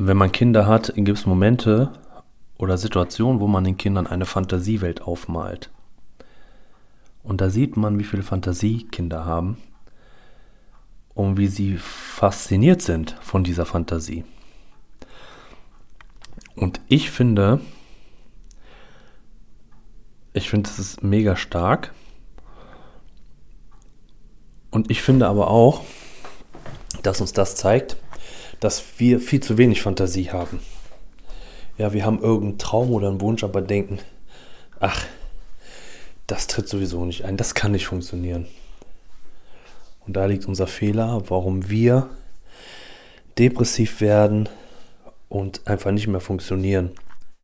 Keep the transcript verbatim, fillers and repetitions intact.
wenn man Kinder hat, gibt es Momente oder Situationen, wo man den Kindern eine Fantasiewelt aufmalt. Und da sieht man, wie viel Fantasie Kinder haben und wie sie fasziniert sind von dieser Fantasie. Und ich finde, ich finde, es ist mega stark. Und ich finde aber auch, dass uns das zeigt, dass wir viel zu wenig Fantasie haben. Ja, wir haben irgendeinen Traum oder einen Wunsch, aber denken, ach, das tritt sowieso nicht ein, das kann nicht funktionieren. Und da liegt unser Fehler, warum wir depressiv werden und einfach nicht mehr funktionieren.